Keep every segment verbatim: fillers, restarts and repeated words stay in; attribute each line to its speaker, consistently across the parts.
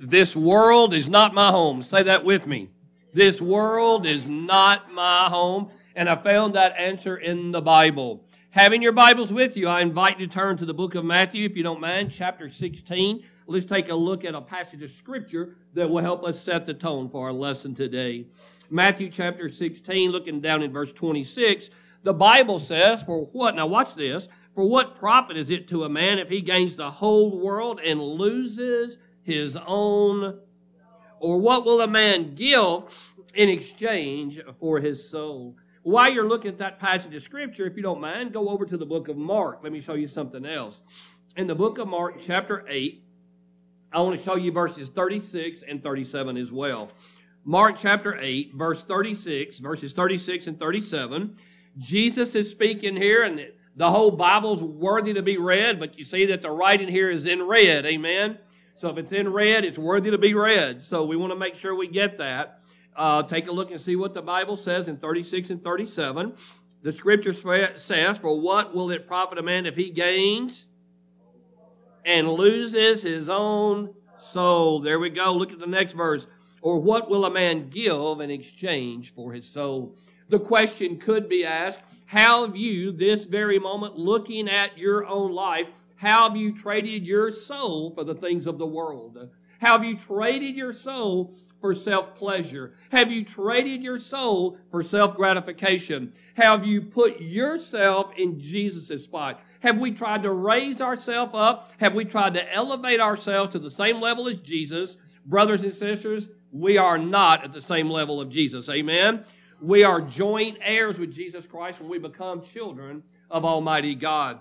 Speaker 1: This world is not my home. Say that with me. This world is not my home. And I found that answer in the Bible. Having your Bibles with you, I invite you to turn to the book of Matthew, if you don't mind, chapter sixteen. Let's take a look at a passage of Scripture that will help us set the tone for our lesson today. Matthew chapter sixteen, looking down in verse twenty-six, the Bible says, for what, now watch this, for what profit is it to a man if he gains the whole world and loses his own? Or what will a man give in exchange for his soul? While you're looking at that passage of Scripture, if you don't mind, go over to the book of Mark. Let me show you something else. In the book of Mark, chapter eight, I want to show you verses thirty-six and thirty-seven as well. Mark chapter eight, verse thirty-six, verses thirty-six and thirty-seven. Jesus is speaking here, and the whole Bible's worthy to be read, but you see that the writing here is in red, amen? So if it's in red, it's worthy to be read. So we want to make sure we get that. Uh, take a look and see what the Bible says in thirty-six and thirty-seven. The Scripture says, for what will it profit a man if he gains and loses his own soul? There we go. Look at the next verse. Or what will a man give in exchange for his soul? The question could be asked, how have you, this very moment, looking at your own life, how have you traded your soul for the things of the world? How have you traded your soul for self-pleasure? Have you traded your soul for self-gratification? Have you put yourself in Jesus' spot? Have we tried to raise ourselves up? Have we tried to elevate ourselves to the same level as Jesus? Brothers and sisters, we are not at the same level of Jesus. Amen? We are joint heirs with Jesus Christ when we become children of Almighty God.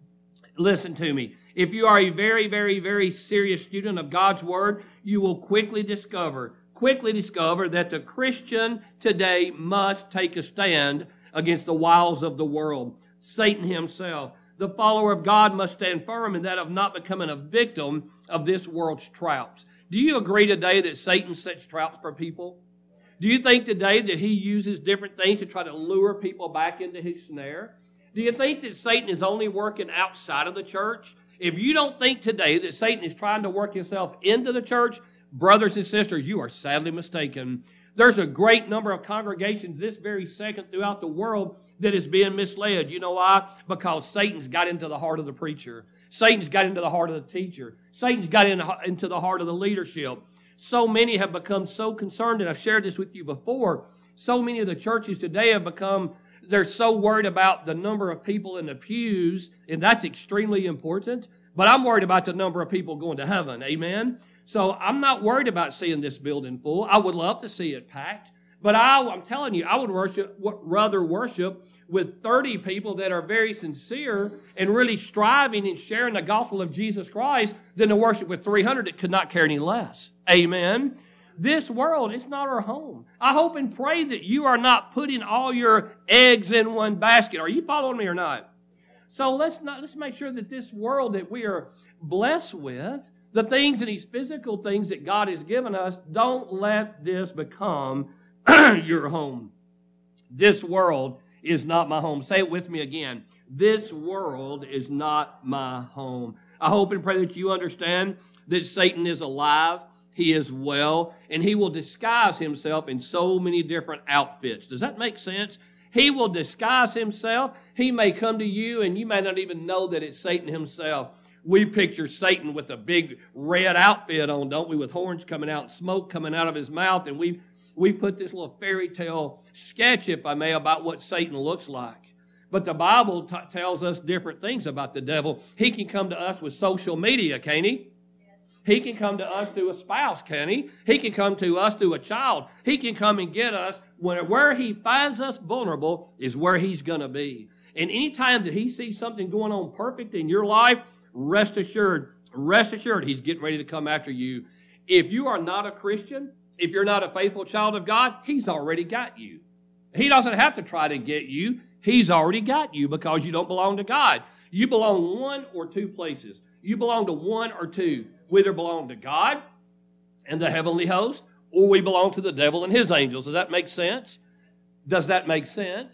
Speaker 1: Listen to me. If you are a very, very, very serious student of God's Word, you will quickly discover, quickly discover that the Christian today must take a stand against the wiles of the world. Satan himself. The follower of God must stand firm in that of not becoming a victim of this world's traps. Do you agree today that Satan sets traps for people? Do you think today that he uses different things to try to lure people back into his snare? Do you think that Satan is only working outside of the church? If you don't think today that Satan is trying to work himself into the church, brothers and sisters, you are sadly mistaken. There's a great number of congregations this very second throughout the world that is being misled. You know why? Because Satan's got into the heart of the preacher. Satan's got into the heart of the teacher. Satan's got into the heart of the leadership. So many have become so concerned, and I've shared this with you before, so many of the churches today have become, they're so worried about the number of people in the pews, and that's extremely important, but I'm worried about the number of people going to heaven, amen? So I'm not worried about seeing this building full. I would love to see it packed, but I, I'm telling you, I would worship, rather worship with thirty people that are very sincere and really striving and sharing the gospel of Jesus Christ than to worship with three hundred that could not care any less. Amen. This world is not our home. I hope and pray that you are not putting all your eggs in one basket. Are you following me or not? So let's not let's make sure that this world that we are blessed with, the things and these physical things that God has given us, don't let this become your home. This world is not my home. Say it with me again. This world is not my home. I hope and pray that you understand that Satan is alive. He is well, and he will disguise himself in so many different outfits. Does that make sense? He will disguise himself. He may come to you, and you may not even know that it's Satan himself. We picture Satan with a big red outfit on, don't we, with horns coming out and smoke coming out of his mouth, and we we put this little fairy tale sketch, if I may, about what Satan looks like. But the Bible t- tells us different things about the devil. He can come to us with social media, can't he? He can come to us through a spouse, can he? He can come to us through a child. He can come and get us. When, where he finds us vulnerable is where he's going to be. And anytime that he sees something going on perfect in your life, rest assured, rest assured, he's getting ready to come after you. If you are not a Christian, if you're not a faithful child of God, he's already got you. He doesn't have to try to get you. He's already got you because you don't belong to God. You belong one or two places. You belong to one or two. We either belong to God and the heavenly host, or we belong to the devil and his angels. Does that make sense? Does that make sense?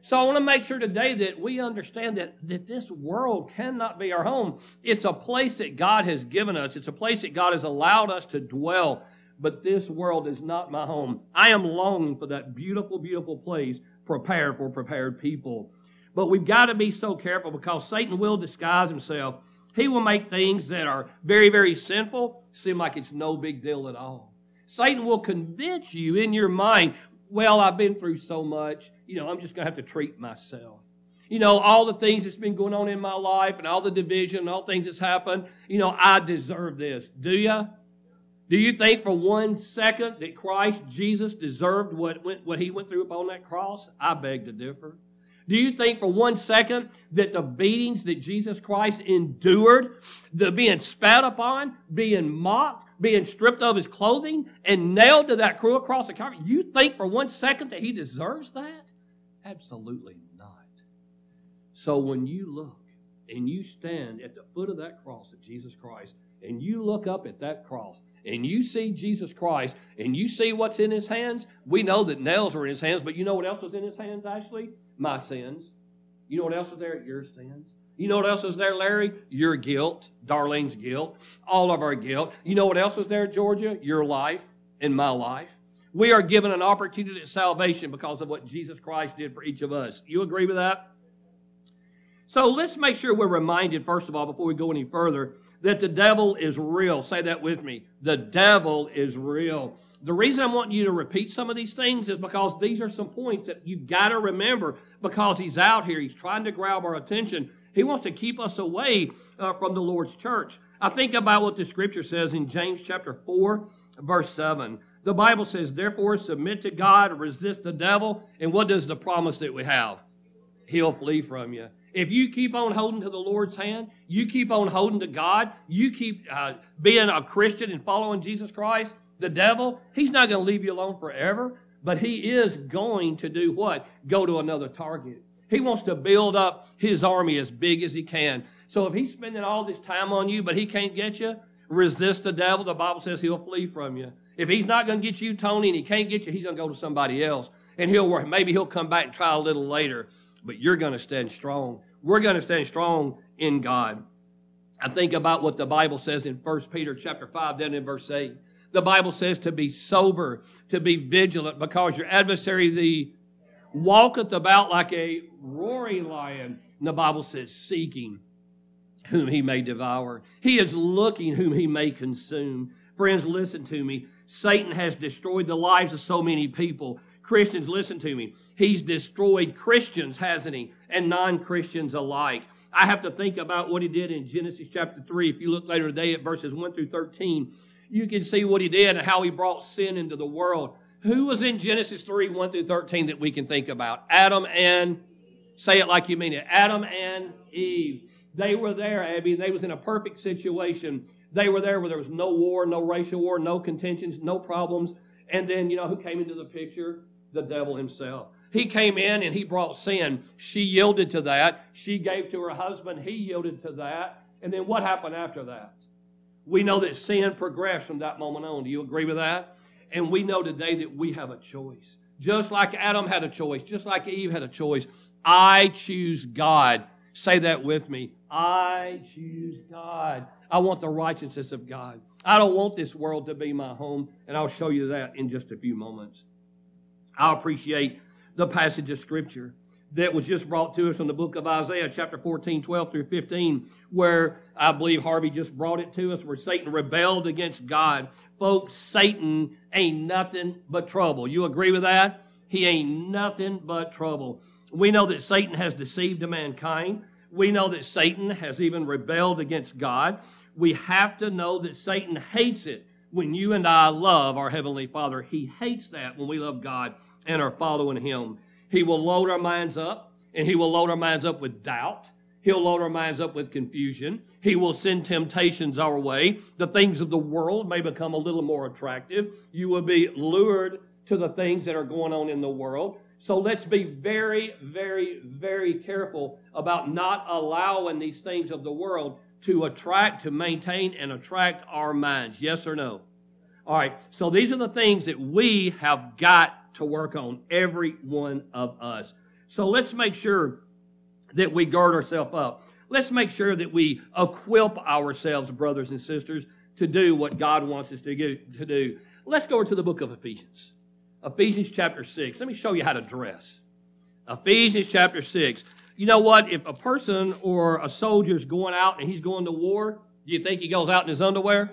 Speaker 1: So I want to make sure today that we understand that, that this world cannot be our home. It's a place that God has given us. It's a place that God has allowed us to dwell. But this world is not my home. I am longing for that beautiful, beautiful place prepared for prepared people. But we've got to be so careful because Satan will disguise himself. He will make things that are very, very sinful seem like it's no big deal at all. Satan will convince you in your mind, well, I've been through so much, you know, I'm just going to have to treat myself. You know, all the things that's been going on in my life and all the division and all things that's happened, you know, I deserve this. Do you? Do you think for one second that Christ Jesus deserved what, went, what he went through upon that cross? I beg to differ. Do you think for one second that the beatings that Jesus Christ endured, the being spat upon, being mocked, being stripped of his clothing, and nailed to that cruel cross of Calvary, you think for one second that he deserves that? Absolutely not. So when you look and you stand at the foot of that cross of Jesus Christ, and you look up at that cross, and you see Jesus Christ, and you see what's in his hands, we know that nails were in his hands, but you know what else was in his hands, Ashley? My sins. You know what else was there? Your sins. You know what else was there, Larry? Your guilt, Darlene's guilt, all of our guilt. You know what else was there, Georgia? Your life and my life. We are given an opportunity at salvation because of what Jesus Christ did for each of us. You agree with that? So let's make sure we're reminded, first of all, before we go any further, that the devil is real. Say that with me. The devil is real. The reason I want you to repeat some of these things is because these are some points that you've got to remember because he's out here. He's trying to grab our attention. He wants to keep us away uh, from the Lord's church. I think about what the scripture says in James chapter four, verse seven. The Bible says, therefore, submit to God, resist the devil. And what does the promise that we have? He'll flee from you. If you keep on holding to the Lord's hand, you keep on holding to God, you keep uh, being a Christian and following Jesus Christ, the devil, he's not going to leave you alone forever, but he is going to do what? Go to another target. He wants to build up his army as big as he can. So if he's spending all this time on you, but he can't get you, resist the devil. The Bible says he'll flee from you. If he's not going to get you, Tony, and he can't get you, he's going to go to somebody else. And he'll work. Maybe he'll come back and try a little later. But you're going to stand strong. We're going to stand strong in God. I think about what the Bible says in First Peter chapter five, down in verse eight. The Bible says to be sober, to be vigilant, because your adversary, the walketh about like a roaring lion. And the Bible says seeking whom he may devour. He is looking whom he may consume. Friends, listen to me. Satan has destroyed the lives of so many people. Christians, listen to me. He's destroyed Christians, hasn't he? And non-Christians alike. I have to think about what he did in Genesis chapter three. If you look later today at verses one through thirteen, you can see what he did and how he brought sin into the world. Who was in Genesis three, one through thirteen that we can think about? Adam and, say it like you mean it, Adam and Eve. They were there, Abby. They was in a perfect situation. They were there where there was no war, no racial war, no contentions, no problems. And then, you know, who came into the picture? The devil himself. He came in and he brought sin. She yielded to that. She gave to her husband. He yielded to that. And then what happened after that? We know that sin progressed from that moment on. Do you agree with that? And we know today that we have a choice. Just like Adam had a choice, just like Eve had a choice. I choose God. Say that with me. I choose God. I want the righteousness of God. I don't want this world to be my home, and I'll show you that in just a few moments. I appreciate the passage of Scripture that was just brought to us from the book of Isaiah, chapter fourteen, twelve through fifteen, where I believe Harvey just brought it to us, where Satan rebelled against God. Folks, Satan ain't nothing but trouble. You agree with that? He ain't nothing but trouble. We know that Satan has deceived mankind. We know that Satan has even rebelled against God. We have to know that Satan hates it when you and I love our Heavenly Father. He hates that when we love God and are following Him. He will load our minds up, and He will load our minds up with doubt. He'll load our minds up with confusion. He will send temptations our way. The things of the world may become a little more attractive. You will be lured to the things that are going on in the world. So let's be very, very, very careful about not allowing these things of the world to attract, to maintain, and attract our minds. Yes or no? All right, so these are the things that we have got to work on, every one of us. So let's make sure that we guard ourselves up. Let's make sure that we equip ourselves, brothers and sisters, to do what God wants us to do. Let's go over to the book of Ephesians. Ephesians chapter six. Let me show you how to dress. Ephesians chapter six. You know what? If a person or a soldier is going out and he's going to war, do you think he goes out in his underwear?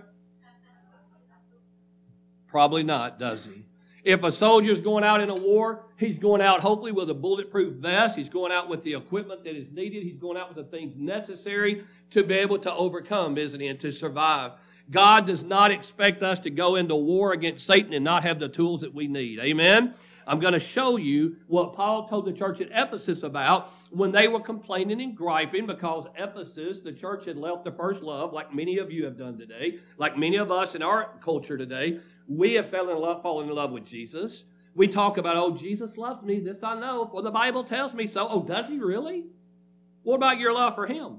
Speaker 1: Probably not, does he? If a soldier is going out in a war, he's going out hopefully with a bulletproof vest. He's going out with the equipment that is needed. He's going out with the things necessary to be able to overcome, isn't he, and to survive. God does not expect us to go into war against Satan and not have the tools that we need. Amen? I'm going to show you what Paul told the church at Ephesus about when they were complaining and griping because Ephesus, the church, had left the first love, like many of you have done today, like many of us in our culture today. We have fallen in love, fallen in love with Jesus. We talk about, oh, Jesus loves me. This I know, for the Bible tells me so. Oh, does he really? What about your love for him?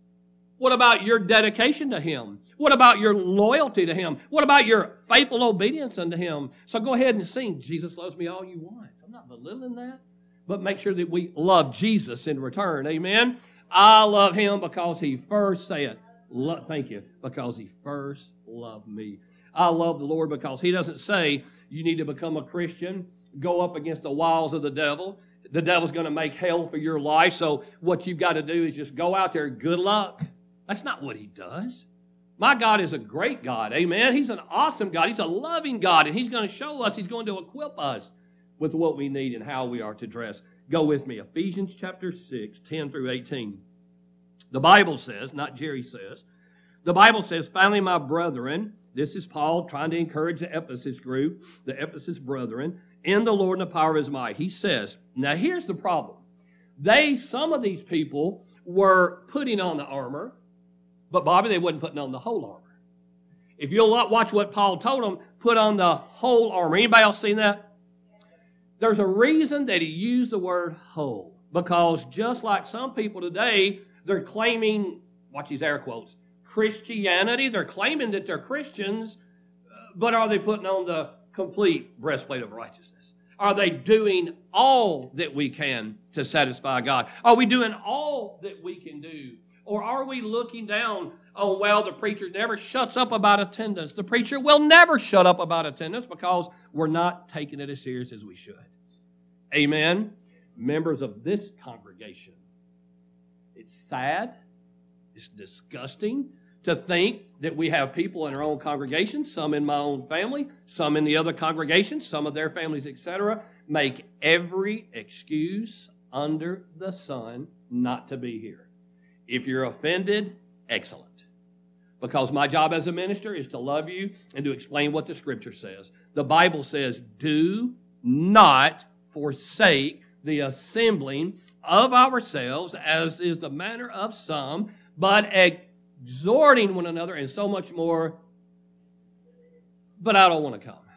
Speaker 1: What about your dedication to him? What about your loyalty to him? What about your faithful obedience unto him? So go ahead and sing, Jesus loves me all you want. I'm not belittling that. But make sure that we love Jesus in return. Amen? I love him because he first said, lo- thank you, because he first loved me. I love the Lord because he doesn't say you need to become a Christian, go up against the wiles of the devil. The devil's going to make hell for your life. So what you've got to do is just go out there. Good luck. That's not what he does. My God is a great God. Amen. He's an awesome God. He's a loving God. And he's going to show us, he's going to equip us with what we need and how we are to dress. Go with me. Ephesians chapter six, ten through eighteen. The Bible says, not Jerry says, the Bible says, finally, my brethren, this is Paul trying to encourage the Ephesus group, the Ephesus brethren, in the Lord and the power of his might. He says, now here's the problem. They, some of these people, were putting on the armor, but Bobby, they wasn't putting on the whole armor. If you'll watch what Paul told them, put on the whole armor. Anybody else seen that? There's a reason that he used the word whole. Because just like some people today, they're claiming, watch these air quotes, Christianity. They're claiming that they're Christians, but are they putting on the complete breastplate of righteousness? Are they doing all that we can to satisfy God? Are we doing all that we can do? Or are we looking down on, well, the preacher never shuts up about attendance. The preacher will never shut up about attendance because we're not taking it as serious as we should. Amen? Members of this congregation, it's sad, it's disgusting to think that we have people in our own congregation, some in my own family, some in the other congregations, some of their families, et cetera, make every excuse under the sun not to be here. If you're offended, excellent. Because my job as a minister is to love you and to explain what the Scripture says. The Bible says, do not forsake the assembling of ourselves, as is the manner of some, but exhorting one another, and so much more. But I don't want to come.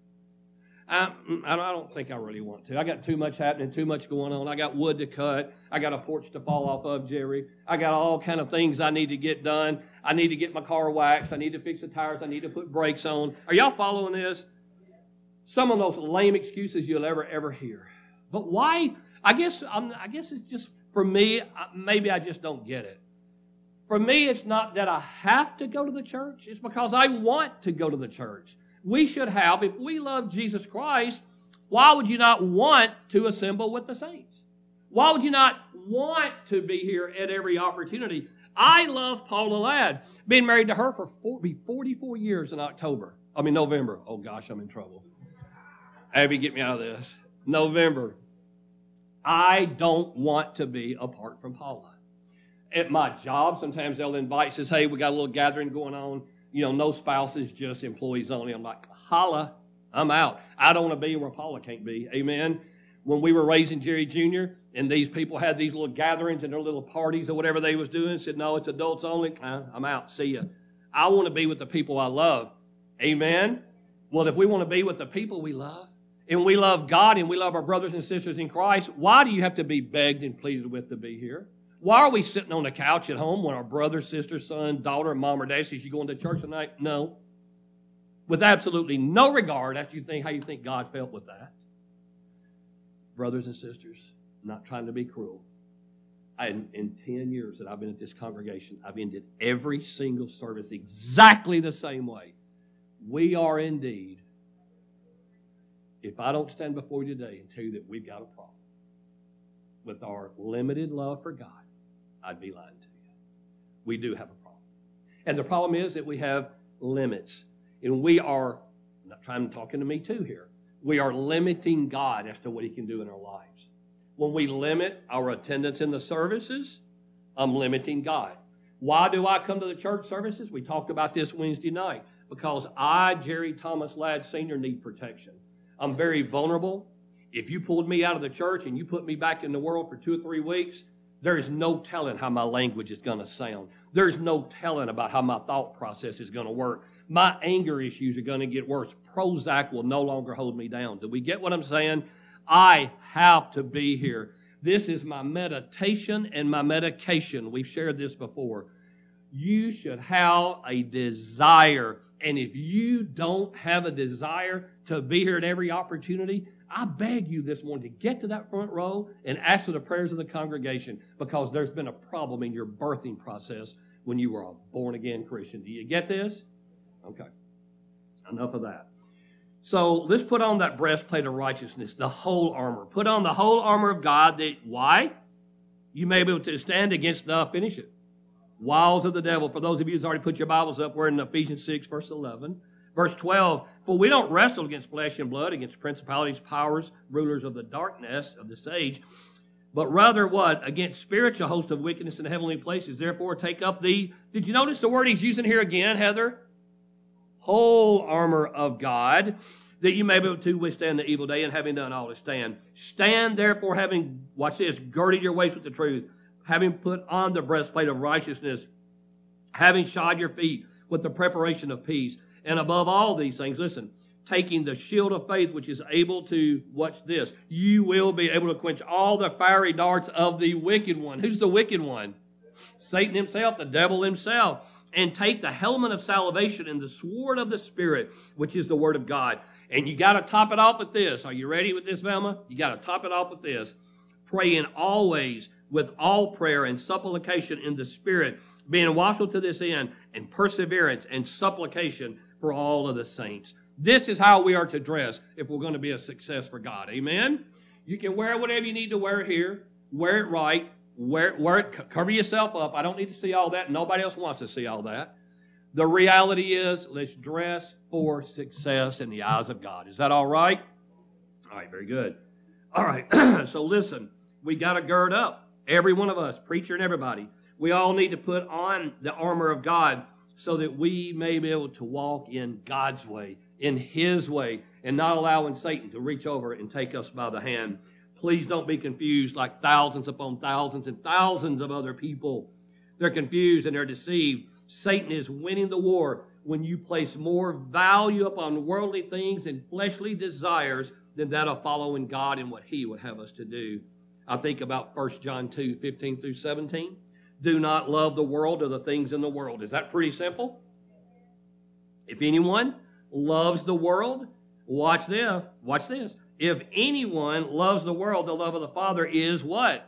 Speaker 1: I, I don't think I really want to. I got too much happening, too much going on. I got wood to cut. I got a porch to fall off of, Jerry. I got all kind of things I need to get done. I need to get my car waxed. I need to fix the tires. I need to put brakes on. Are y'all following this? Some of those lame excuses you'll ever, ever hear. But why? I guess, I'm, I guess it's just, for me, maybe I just don't get it. For me, it's not that I have to go to the church. It's because I want to go to the church. We should have, if we love Jesus Christ, why would you not want to assemble with the saints? Why would you not want to be here at every opportunity? I love Paula Ladd. Been married to her for forty-four years in October. I mean, November. Oh, gosh, I'm in trouble. Abby, get me out of this. November. I don't want to be apart from Paula. At my job, sometimes they'll invite, says, hey, we got a little gathering going on. You know, no spouses, just employees only. I'm like, holla, I'm out. I don't want to be where Paula can't be. Amen. When we were raising Jerry Junior and these people had these little gatherings and their little parties or whatever they was doing, said, no, it's adults only. I'm out. See ya. I want to be with the people I love. Amen. Well, if we want to be with the people we love, and we love God and we love our brothers and sisters in Christ, why do you have to be begged and pleaded with to be here? Why are we sitting on the couch at home when our brother, sister, son, daughter, mom, or dad says, you going to church tonight? No. With absolutely no regard as you think how you think God felt with that. Brothers and sisters, not trying to be cruel. I, in, in ten years that I've been at this congregation, I've ended every single service exactly the same way. We are indeed, if I don't stand before you today and tell you that we've got a problem with our limited love for God, I'd be lying to you. We do have a problem. And the problem is that we have limits. And we are, I'm not trying to talking to me too here, we are limiting God as to what He can do in our lives. When we limit our attendance in the services, I'm limiting God. Why do I come to the church services? We talked about this Wednesday night. Because I, Jerry Thomas Ladd Senior, need protection. I'm very vulnerable. If you pulled me out of the church and you put me back in the world for two or three weeks, there is no telling how my language is going to sound. There's no telling about how my thought process is going to work. My anger issues are going to get worse. Prozac will no longer hold me down. Do we get what I'm saying? I have to be here. This is my meditation and my medication. We've shared this before. You should have a desire. And if you don't have a desire to be here at every opportunity, I beg you this morning to get to that front row and ask for the prayers of the congregation, because there's been a problem in your birthing process when you were a born-again Christian. Do you get this? Okay. Enough of that. So let's put on that breastplate of righteousness, the whole armor. Put on the whole armor of God. That, why? You may be able to stand against the, finish it, wiles of the devil. For those of you who's already put your Bibles up, we're in Ephesians six, verse eleven. Verse twelve, for we don't wrestle against flesh and blood, against principalities, powers, rulers of the darkness of this age, but rather what? Against spiritual hosts of wickedness in heavenly places. Therefore take up the, did you notice the word he's using here again, Heather? Whole armor of God, that you may be able to withstand the evil day, and having done all to stand. Stand therefore, having, watch this, girded your waist with the truth, having put on the breastplate of righteousness, having shod your feet with the preparation of peace. And above all these things, listen, taking the shield of faith, which is able to, watch this, you will be able to quench all the fiery darts of the wicked one. Who's the wicked one? Satan himself, the devil himself. And take the helmet of salvation and the sword of the Spirit, which is the word of God. And you got to top it off with this. Are you ready with this, Velma? You got to top it off with this. Praying always with all prayer and supplication in the Spirit, being watchful to this end, and perseverance and supplication for all of the saints. This is how we are to dress if we're going to be a success for God. Amen? You can wear whatever you need to wear here. Wear it right. Wear, wear it, cover yourself up. I don't need to see all that. Nobody else wants to see all that. The reality is, let's dress for success in the eyes of God. Is that all right? All right, very good. All right, so listen, we got to gird up. Every one of us, preacher and everybody, we all need to put on the armor of God so that we may be able to walk in God's way, in His way, and not allowing Satan to reach over and take us by the hand. Please don't be confused like thousands upon thousands and thousands of other people. They're confused and they're deceived. Satan is winning the war when you place more value upon worldly things and fleshly desires than that of following God and what He would have us to do. I think about First John two, fifteen through seventeen. Do not love the world or the things in the world. Is that pretty simple? If anyone loves the world, watch this. Watch this. If anyone loves the world, the love of the Father is what?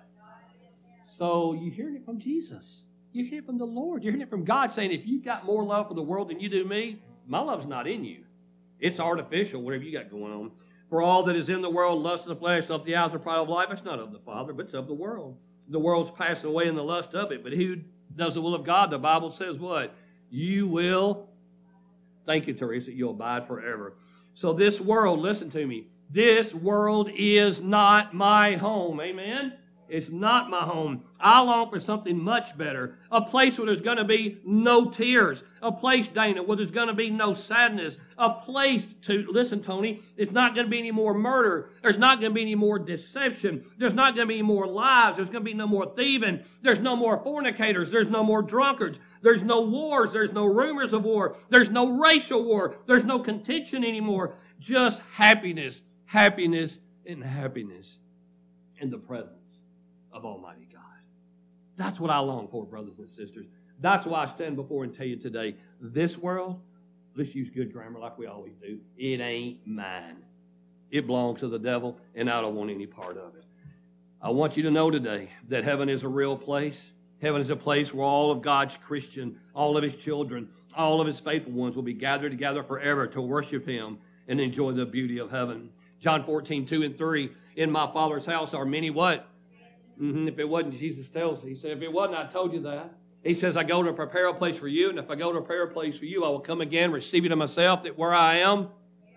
Speaker 1: So you're hearing it from Jesus. You're hearing it from the Lord. You're hearing it from God saying, if you've got more love for the world than you do me, my love's not in you. It's artificial, whatever you got going on. For all that is in the world, lust of the flesh, of the eyes, the pride of life, it's not of the Father, but it's of the world. The world's passing away in the lust of it. But who does the will of God? The Bible says what? You will, thank you, Teresa, you'll abide forever. So this world, listen to me, this world is not my home. Amen? It's not my home. I long for something much better. A place where there's going to be no tears. A place, Dana, where there's going to be no sadness. A place to, listen, Tony, it's not going to be any more murder. There's not going to be any more deception. There's not going to be any more lies. There's going to be no more thieving. There's no more fornicators. There's no more drunkards. There's no wars. There's no rumors of war. There's no racial war. There's no contention anymore. Just happiness, happiness, and happiness in the presence of Almighty God. That's what I long for, brothers and sisters. That's why I stand before and tell you today, this world, let's use good grammar like we always do, it ain't mine. It belongs to the devil, and I don't want any part of it. I want you to know today that heaven is a real place. Heaven is a place where all of God's Christian, all of His children, all of His faithful ones will be gathered together forever to worship Him and enjoy the beauty of heaven. John fourteen, two and three, in my Father's house are many what? Mm-hmm. If it wasn't, Jesus tells, He said, if it wasn't, I told you that. He says, I go to prepare a place for you, and if I go to prepare a place for you, I will come again, receive you to myself, that where I am,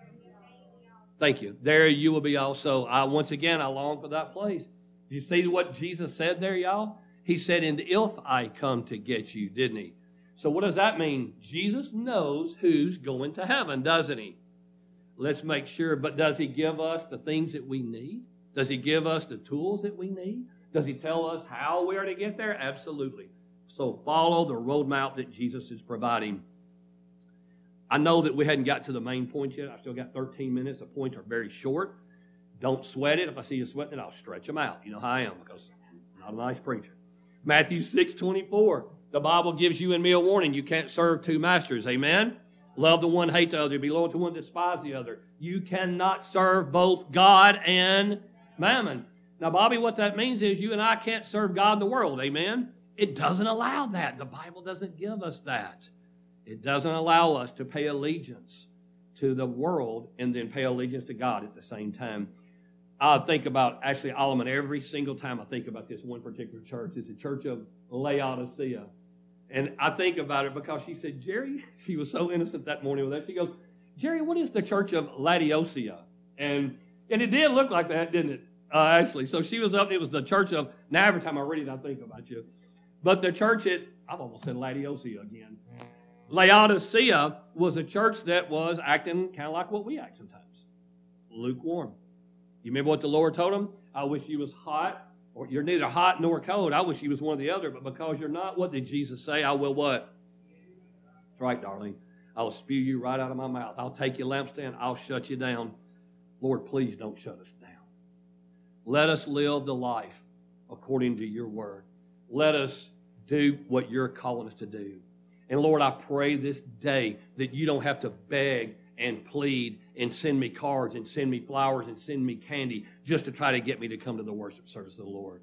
Speaker 1: thank you, there you will be also. I, once again, I long for that place. Did you see what Jesus said there, y'all? He said, and if I come to get you, didn't He? So what does that mean? Jesus knows who's going to heaven, doesn't He? Let's make sure, but does He give us the things that we need? Does He give us the tools that we need? Does He tell us how we are to get there? Absolutely. So follow the roadmap that Jesus is providing. I know that we hadn't got to the main point yet. I've still got thirteen minutes. The points are very short. Don't sweat it. If I see you sweating it, I'll stretch them out. You know how I am, because I'm not a nice preacher. Matthew six twenty-four. The Bible gives you and me a warning. You can't serve two masters. Amen? Love the one, hate the other. Be loyal to one, despise the other. You cannot serve both God and mammon. Now, Bobby, what that means is you and I can't serve God and the world. Amen? It doesn't allow that. The Bible doesn't give us that. It doesn't allow us to pay allegiance to the world and then pay allegiance to God at the same time. I think about, actually, Alman, every single time I think about this one particular church. It's the church of Laodicea. And I think about it because she said, Jerry, she was so innocent that morning with that. She goes, Jerry, what is the church of Laodicea? And and it did look like that, didn't it? Uh, actually. So she was up, it was the church of, now every time I read it, I think about you. But the church at, I've almost said Laodicea again. Laodicea was a church that was acting kind of like what we act sometimes. Lukewarm. You remember what the Lord told them? I wish you was hot, or you're neither hot nor cold. I wish you was one or the other, but because you're not, what did Jesus say? I will what? That's right, darling. I will spew you right out of my mouth. I'll take your lampstand. I'll shut you down. Lord, please don't shut us down. Let us live the life according to your word. Let us do what you're calling us to do. And Lord, I pray this day that you don't have to beg and plead and send me cards and send me flowers and send me candy just to try to get me to come to the worship service of the Lord.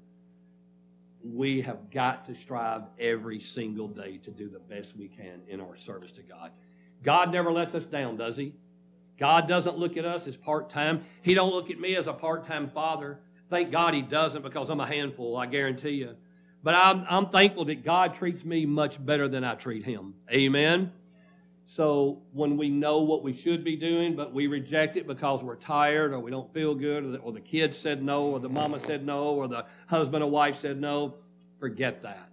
Speaker 1: We have got to strive every single day to do the best we can in our service to God. God never lets us down, does He? God doesn't look at us as part-time. He don't look at me as a part-time father. Thank God He doesn't, because I'm a handful, I guarantee you. But I'm, I'm thankful that God treats me much better than I treat Him. Amen? So when we know what we should be doing, but we reject it because we're tired or we don't feel good, or the, or the kids said no, or the mama said no, or the husband or wife said no, forget that.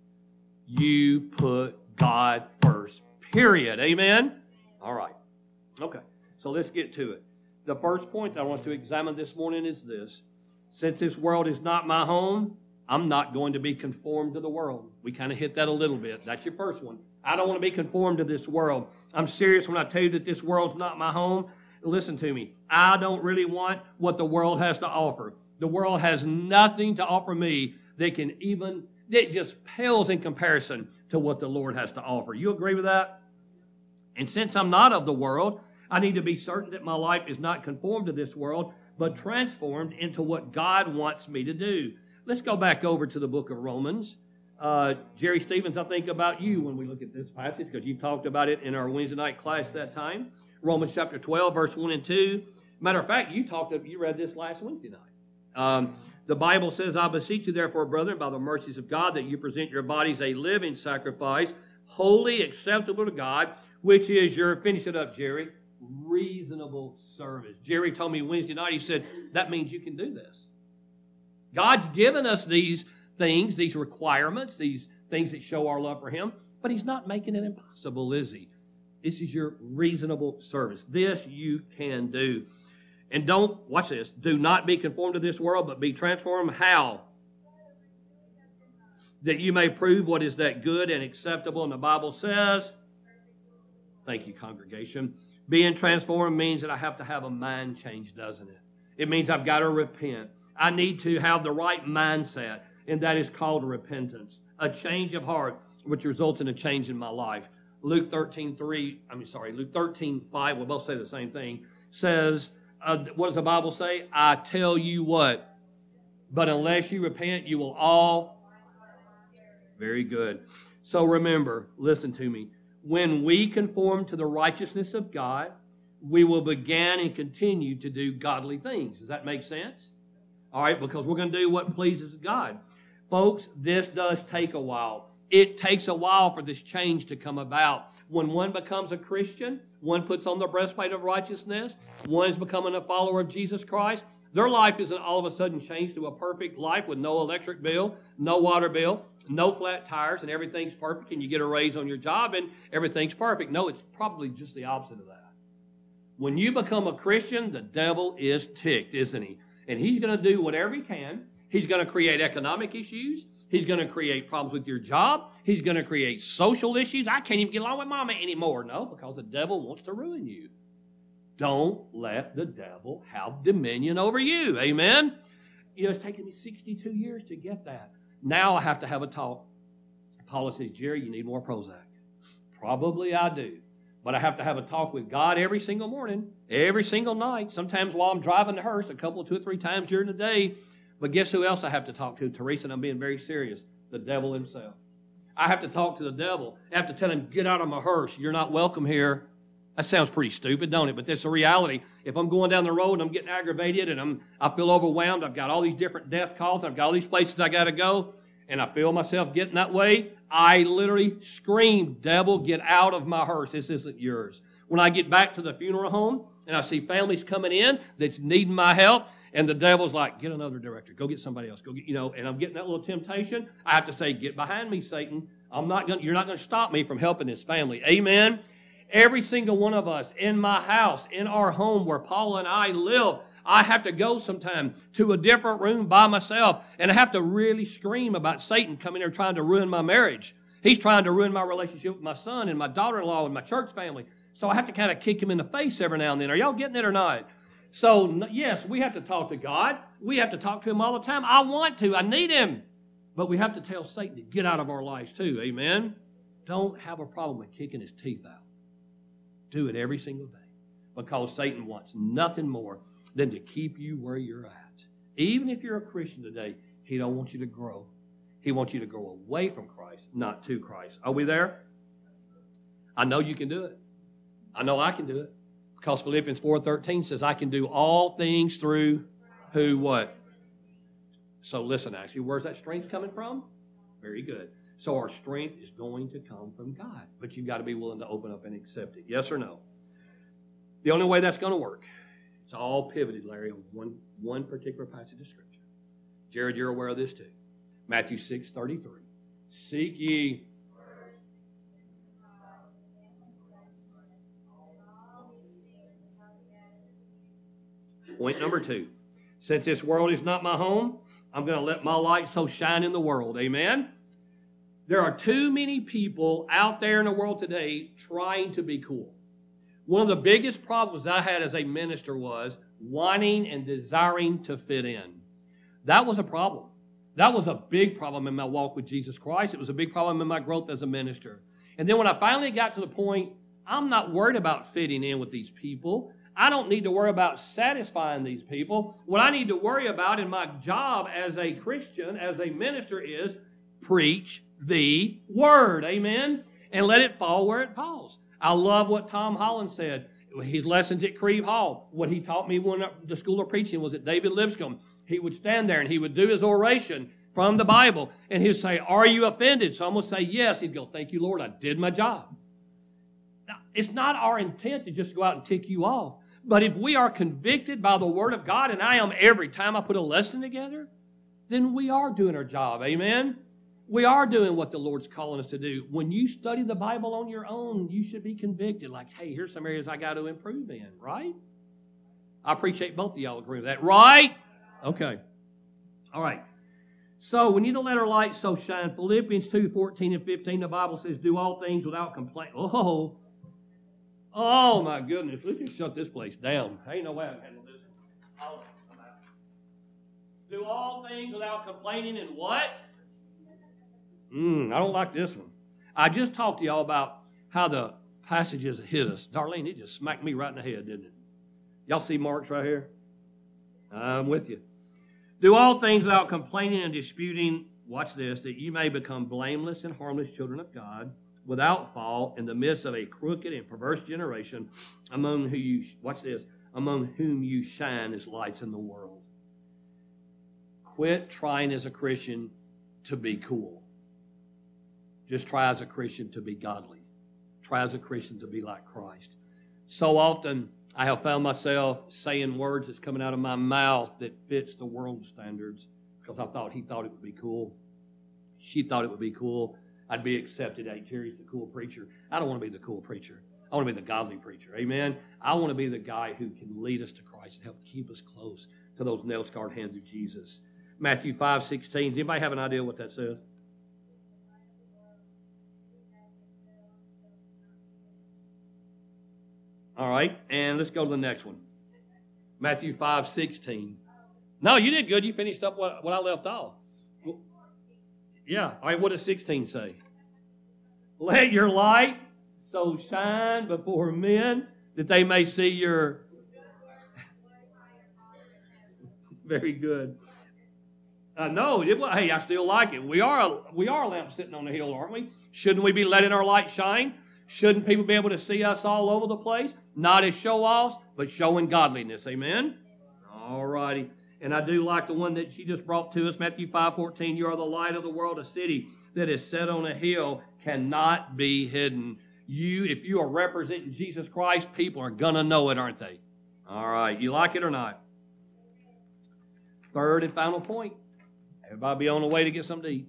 Speaker 1: You put God first, period. Amen? All right. Okay, so let's get to it. The first point that I want to examine this morning is this. Since this world is not my home, I'm not going to be conformed to the world. We kind of hit that a little bit. That's your first one. I don't want to be conformed to this world. I'm serious when I tell you that this world's not my home. Listen to me. I don't really want what the world has to offer. The world has nothing to offer me that can even, that just pales in comparison to what the Lord has to offer. You agree with that? And since I'm not of the world, I need to be certain that my life is not conformed to this world, but transformed into what God wants me to do. Let's go back over to the book of Romans. Uh, Jerry Stevens, I think about you when we look at this passage, because you talked about it in our Wednesday night class that time. Romans chapter twelve, verse one and two. Matter of fact, you talked, you read this last Wednesday night. Um, the Bible says, I beseech you therefore, brethren, by the mercies of God, that you present your bodies a living sacrifice, holy, acceptable to God, which is your, finish it up, Jerry, reasonable service. Jerry told me Wednesday night, he said, that means you can do this. God's given us these things, these requirements, these things that show our love for Him, but He's not making it impossible, is He? This is your reasonable service. This you can do. And don't, watch this, do not be conformed to this world, but be transformed. How? That you may prove what is that good and acceptable. And the Bible says, thank you, congregation, being transformed means that I have to have a mind change, doesn't it? It means I've got to repent. I need to have the right mindset, and that is called repentance, a change of heart, which results in a change in my life. Luke thirteen three, I mean, sorry, Luke thirteen five, we'll both say the same thing, says, uh, what does the Bible say? I tell you what? But unless you repent, you will all. Very good. So remember, listen to me. When we conform to the righteousness of God, we will begin and continue to do godly things. Does that make sense? All right, because we're going to do what pleases God. Folks, this does take a while. It takes a while for this change to come about. When one becomes a Christian, one puts on the breastplate of righteousness, one is becoming a follower of Jesus Christ, their life isn't all of a sudden changed to a perfect life with no electric bill, no water bill, no flat tires, and everything's perfect, and you get a raise on your job, and everything's perfect. No, it's probably just the opposite of that. When you become a Christian, the devil is ticked, isn't he? And he's going to do whatever he can. He's going to create economic issues. He's going to create problems with your job. He's going to create social issues. I can't even get along with mama anymore. No, because the devil wants to ruin you. Don't let the devil have dominion over you. Amen? You know, it's taken me sixty-two years to get that. Now I have to have a talk. Paula says, Jerry, you need more Prozac. Probably I do. But I have to have a talk with God every single morning, every single night, sometimes while I'm driving to Hearst, a couple, two or three times during the day. But guess who else I have to talk to? Teresa, and I'm being very serious. The devil himself. I have to talk to the devil. I have to tell him, get out of my hearse. You're not welcome here. That sounds pretty stupid, don't it? But that's the reality. If I'm going down the road and I'm getting aggravated and I'm, I feel overwhelmed, I've got all these different death calls, I've got all these places I got to go, and I feel myself getting that way, I literally scream, devil, get out of my hearse. This isn't yours. When I get back to the funeral home and I see families coming in that's needing my help, and the devil's like, get another director. Go get somebody else. Go get, you know, and I'm getting that little temptation. I have to say, get behind me, Satan. I'm not going. You're not going to stop me from helping this family. Amen? Every single one of us in my house, in our home where Paula and I live, I have to go sometime to a different room by myself, and I have to really scream about Satan coming there trying to ruin my marriage. He's trying to ruin my relationship with my son and my daughter-in-law and my church family. So I have to kind of kick him in the face every now and then. Are y'all getting it or not? So, yes, we have to talk to God. We have to talk to him all the time. I want to. I need him. But we have to tell Satan to get out of our lives too. Amen? Don't have a problem with kicking his teeth out. Do it every single day. Because Satan wants nothing more than to keep you where you're at. Even if you're a Christian today, he don't want you to grow. He wants you to go away from Christ, not to Christ. Are we there? I know you can do it. I know I can do it. Because Philippians four thirteen says, I can do all things through who, what? So listen, actually, where's that strength coming from? Very good. So our strength is going to come from God. But you've got to be willing to open up and accept it. Yes or no? The only way that's going to work, it's all pivoted, Larry, on one, one particular passage of Scripture. Jared, you're aware of this too. Matthew six thirty-three. Seek ye. Point number two. Since this world is not my home, I'm going to let my light so shine in the world. Amen? There are too many people out there in the world today trying to be cool. One of the biggest problems I had as a minister was wanting and desiring to fit in. That was a problem. That was a big problem in my walk with Jesus Christ. It was a big problem in my growth as a minister. And then when I finally got to the point, I'm not worried about fitting in with these people. I don't need to worry about satisfying these people. What I need to worry about in my job as a Christian, as a minister, is preach the word. Amen? And let it fall where it falls. I love what Tom Holland said. His lessons at Creve Hall. What he taught me when the school of preaching was at David Lipscomb. He would stand there and he would do his oration from the Bible. And he'd say, are you offended? Someone would say, yes. He'd go, thank you, Lord, I did my job. Now, it's not our intent to just go out and tick you off. But if we are convicted by the Word of God, and I am every time I put a lesson together, then we are doing our job. Amen? We are doing what the Lord's calling us to do. When you study the Bible on your own, you should be convicted. Like, hey, here's some areas I got to improve in, right? I appreciate both of y'all agree with that. Right? Okay. All right. So we need to let our light so shine. Philippians two fourteen and fifteen, the Bible says, do all things without complaint. Oh, Oh, my goodness. Let's just shut this place down. Ain't no way I can handle this. Oh, do all things without complaining and what? Mm, I don't like this one. I just talked to y'all about how the passages hit us. Darlene, it just smacked me right in the head, didn't it? Y'all see marks right here? I'm with you. Do all things without complaining and disputing, watch this, that you may become blameless and harmless children of God, without fault, in the midst of a crooked and perverse generation, among who you, watch this, among whom you shine as lights in the world. Quit trying as a Christian to be cool. Just try as a Christian to be godly. Try as a Christian to be like Christ. So often, I have found myself saying words that's coming out of my mouth that fits the world standards because I thought he thought it would be cool. She thought it would be cool. I'd be accepted. Hey, Jerry's the cool preacher. I don't want to be the cool preacher. I want to be the godly preacher. Amen? I want to be the guy who can lead us to Christ and help keep us close to those nail-scarred hands of Jesus. Matthew five sixteen. Does anybody have an idea what that says? All right, and let's go to the next one. Matthew five sixteen. No, you did good. You finished up what, what I left off. Yeah. All right, what does sixteen say? Let your light so shine before men that they may see your... Very good. Uh, no, it, hey, I still like it. We are, a, we are a lamp sitting on the hill, aren't we? Shouldn't we be letting our light shine? Shouldn't people be able to see us all over the place? Not as show-offs, but showing godliness. Amen? All righty. And I do like the one that she just brought to us, Matthew five fourteen. You are the light of the world. A city that is set on a hill cannot be hidden. You, if you are representing Jesus Christ, people are going to know it, aren't they? All right. You like it or not? Third and final point. Everybody be on the way to get something to eat.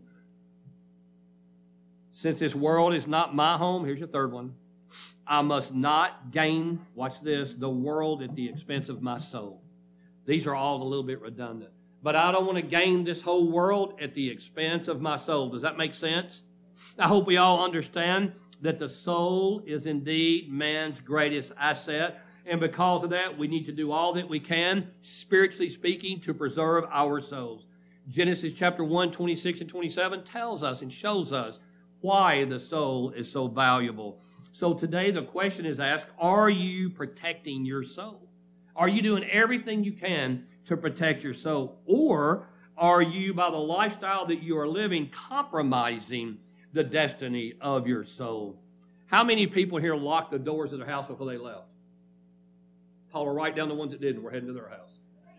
Speaker 1: Since this world is not my home, here's your third one. I must not gain, watch this, the world at the expense of my soul. These are all a little bit redundant. But I don't want to gain this whole world at the expense of my soul. Does that make sense? I hope we all understand that the soul is indeed man's greatest asset. And because of that, we need to do all that we can, spiritually speaking, to preserve our souls. Genesis chapter one, twenty-six and twenty-seven tells us and shows us why the soul is so valuable. So today the question is asked, are you protecting your soul? Are you doing everything you can to protect your soul? Or are you, by the lifestyle that you are living, compromising the destiny of your soul? How many people here locked the doors of their house before they left? Paula, write down the ones that didn't. We're heading to their house.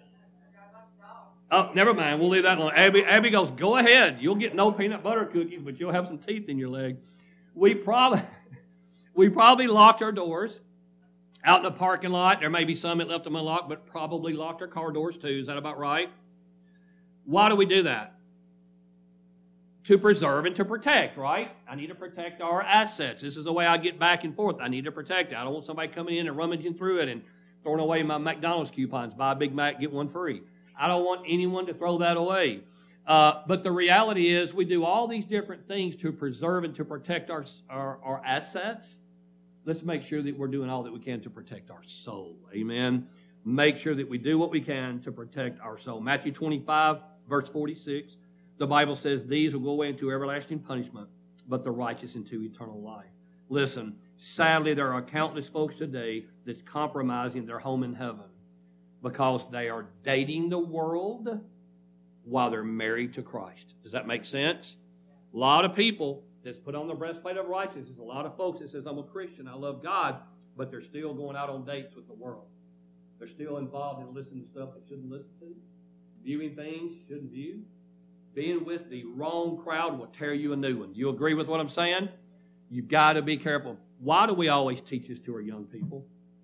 Speaker 1: Oh, never mind. We'll leave that alone. Abby, Abby goes, go ahead. You'll get no peanut butter cookies, but you'll have some teeth in your leg. We probably, we probably locked our doors out in the parking lot. There may be some that left them unlocked, but probably locked our car doors too. Is that about right? Why do we do that? To preserve and to protect, right? I need to protect our assets. This is the way I get back and forth. I need to protect it. I don't want somebody coming in and rummaging through it and throwing away my McDonald's coupons. Buy a Big Mac, get one free. I don't want anyone to throw that away. Uh, but the reality is we do all these different things to preserve and to protect our, our, our assets. Let's make sure that we're doing all that we can to protect our soul. Amen. Make sure that we do what we can to protect our soul. Matthew twenty-five, verse forty-six, the Bible says, these will go away into everlasting punishment, but the righteous into eternal life. Listen, sadly, there are countless folks today that's compromising their home in heaven because they are dating the world while they're married to Christ. Does that make sense? A lot of people that's put on the breastplate of righteousness, a lot of folks that says, I'm a Christian, I love God, but they're still going out on dates with the world. They're still involved in listening to stuff they shouldn't listen to, viewing things shouldn't view. Being with the wrong crowd will tear you a new one. You agree with what I'm saying? You've got to be careful. Why do we always teach this to our young people?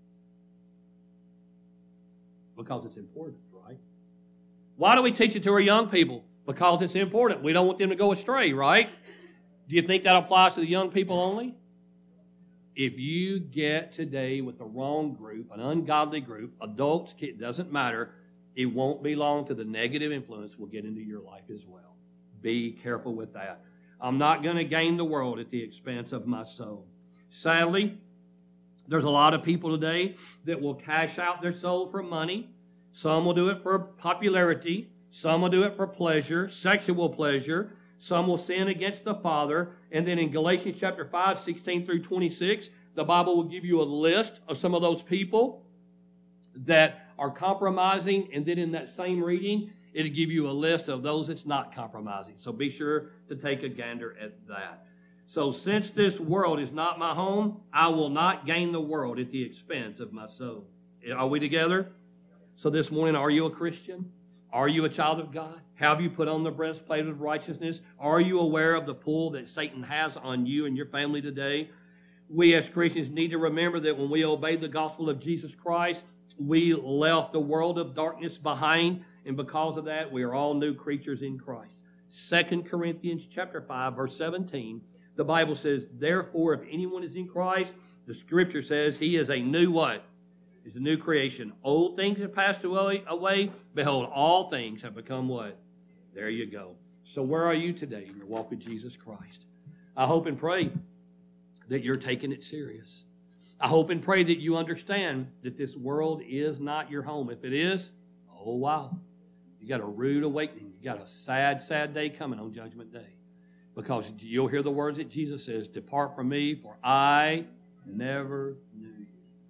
Speaker 1: Because it's important, right? Why do we teach it to our young people? Because it's important. We don't want them to go astray, right? Do you think that applies to the young people only? If you get today with the wrong group, an ungodly group, adults, it doesn't matter, it won't be long till the negative influence will get into your life as well. Be careful with that. I'm not going to gain the world at the expense of my soul. Sadly, there's a lot of people today that will cash out their soul for money. Some will do it for popularity. Some will do it for pleasure, sexual pleasure. Some will sin against the Father. And then in Galatians chapter five, sixteen through twenty-six, the Bible will give you a list of some of those people that are compromising. And then in that same reading, It'll give you a list of those that's not compromising. So be sure to take a gander at that. So since this world is not my home, I will not gain the world at the expense of my soul. Are we together? So this morning, are you a Christian? Are you a child of God? Have you put on the breastplate of righteousness? Are you aware of the pull that Satan has on you and your family today? We as Christians need to remember that when we obeyed the gospel of Jesus Christ, we left the world of darkness behind, and because of that, we are all new creatures in Christ. Second Corinthians chapter five, verse seventeen, the Bible says, therefore, if anyone is in Christ, the Scripture says he is a new what? Is a new creation. Old things have passed away, away. Behold, all things have become what? There you go. So where are you today in your walk with Jesus Christ? I hope and pray that you're taking it serious. I hope and pray that you understand that this world is not your home. If it is, oh wow. You got a rude awakening. You got a sad, sad day coming on Judgment Day. Because you'll hear the words that Jesus says, depart from me, for I never knew you.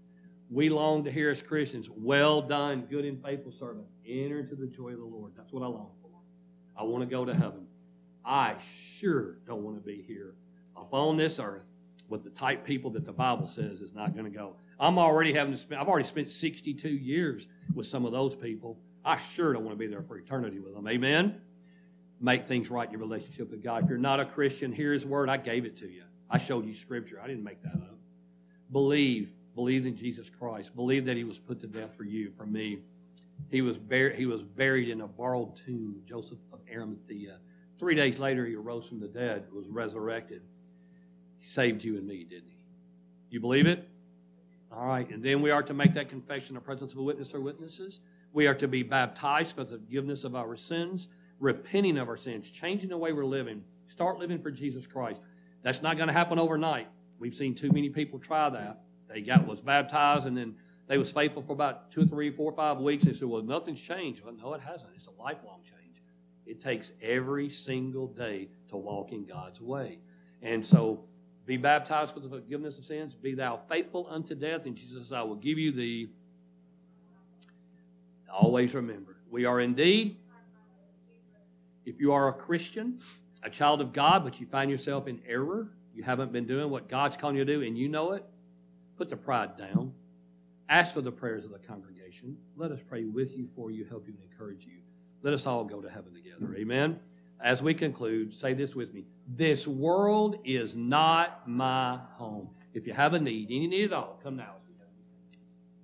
Speaker 1: We long to hear as Christians, well done, good and faithful servant. Enter into the joy of the Lord. That's what I long for. I want to go to heaven. I sure don't want to be here upon this earth with the type people that the Bible says is not going to go. I'm already having to spend, I've already spent sixty-two years with some of those people. I sure don't want to be there for eternity with them. Amen? Make things right in your relationship with God. If you're not a Christian, hear His Word. I gave it to you. I showed you Scripture. I didn't make that up. Believe. Believe in Jesus Christ. Believe that He was put to death for you, for me. He was buried, he was buried in a borrowed tomb, Joseph of Arimathea. Three days later, He arose from the dead, was resurrected. He saved you and me, didn't He? You believe it? All right. And then we are to make that confession in the presence of a witness or witnesses. We are to be baptized for the forgiveness of our sins, repenting of our sins, changing the way we're living. Start living for Jesus Christ. That's not going to happen overnight. We've seen too many people try that. They got was baptized, and then they was faithful for about two, three, four, five weeks. They said, well, nothing's changed. Well, no, it hasn't. It's a lifelong change. It takes every single day to walk in God's way. And so be baptized for the forgiveness of sins. Be thou faithful unto death. And Jesus says, I will give you the... Always remember, we are indeed, if you are a Christian, a child of God, but you find yourself in error, you haven't been doing what God's calling you to do, and you know it, put the pride down. Ask for the prayers of the congregation. Let us pray with you, for you, help you, and encourage you. Let us all go to heaven together. Amen? As we conclude, say this with me. This world is not my home. If you have a need, any need at all, come now.